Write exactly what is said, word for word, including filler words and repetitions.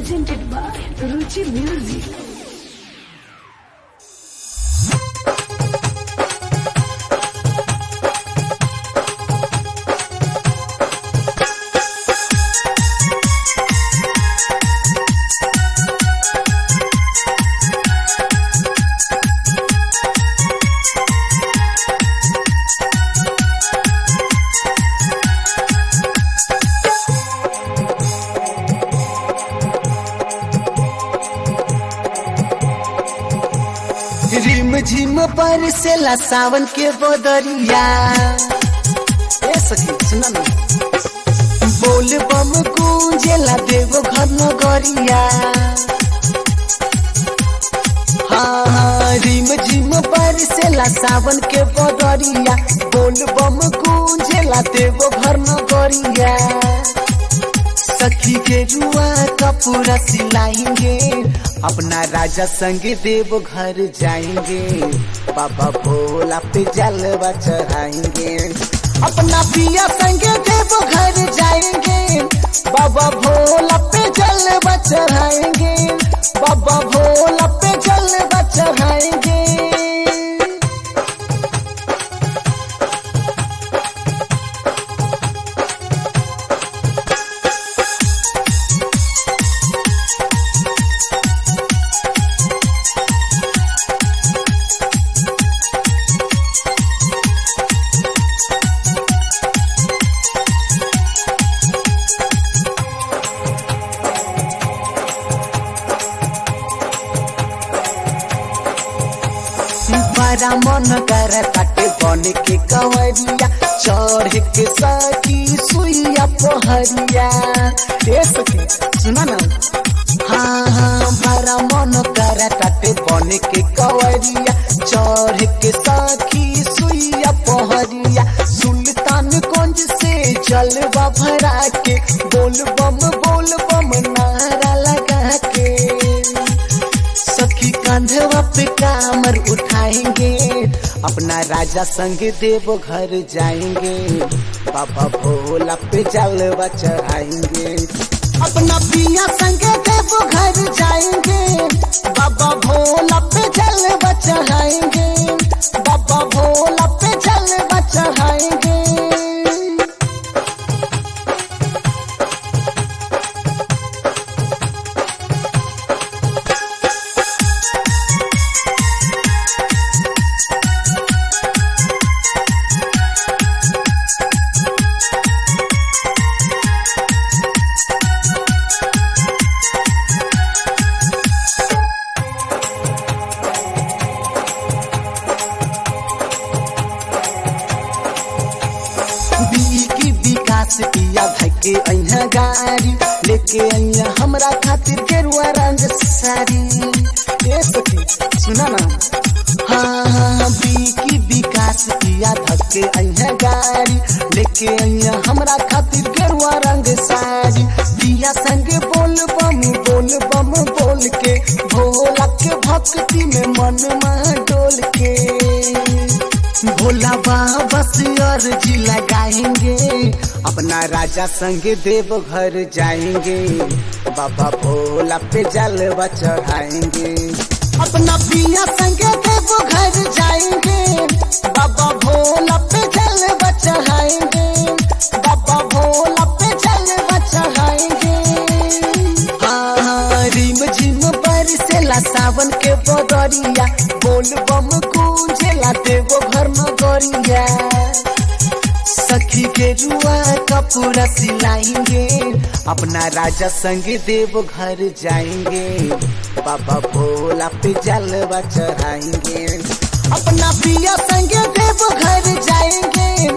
presented by Ruchi Music. रिम झिम पर से ला सावन के बदरिया। ए सखी सुना ना, बोल बम गूंजेला देव घर नगरिया। हाँ हाँ रिम झिम पर से ला सावन के बदरिया, बोल बम गूंजेला देव घर नगरिया। सखी के रुआ कपूरा सिलाएंगे, अपना राजा संग देव घर जाएंगे। बाबा भोला पे जलवा चढ़ाएंगे, अपना पिया संग देव घर जाएंगे। बाबा भोला पे जलवा चढ़ाएंगे, बाबा भोला पे जलवा चढ़ाएंगे। बड़ा मन कर काटे बन के कंवरिया, चढ़ के सखी सुइया पहरिया। ए सखी सुना ना, हाँ हाँ बड़ा मन कर काटे बन के कंवरिया, चढ़ के सखी सुइया पहरिया। सुल्तानगंज से जलवा भरा के, बोल बम बोल बम नारा लगा के। सखी कंधवा पे कामर उठाएंगे, अपना राजा संग देव घर जाएंगे। बाबा भोला पे जलवा चढ़ाएंगे, अपना पिया संग देव घर जाएंगे। बाबा भोला पे जलवा चढ़ाएंगे, बाबा भोला पे जलवा चढ़ाएंगे। विकास पिया धके अइहा गाड़ी, लेके अइहा हमरा खातिर गेरुआ रंग साड़ी। ए सखी सुना ना, हाँ हाँ बीकी विकास पिया धके अइहा गाड़ी, लेके अइहा हमरा खातिर गेरुआ रंग साड़ी। पिया संग बोल बम बोल बम बोल के, भोला के भक्ति में मन में डोल के। भोला बाबा से अर्जी लगाएंगे, अपना राजा संग देव घर जाएंगे। बाबा भोला पे जलवा चढ़ाएंगे, अपना पिया संग देव घर जाएंगे। बाबा भोला पे जलवा चढ़ाएंगे, बाबा भोला पे जलवा चढ़ाएंगे। हाँ हाँ रिम झिम बरसेला सावन के बदरिया, बोल बम गूंजेला देव घर नगरिया। सखी के रुआ कपूरा सिलाएंगे, अपना राजा संग देव घर जाएंगे। बाबा भोला पे जलवा चढ़ाएंगे, अपना पिया संग देव घर जाएंगे।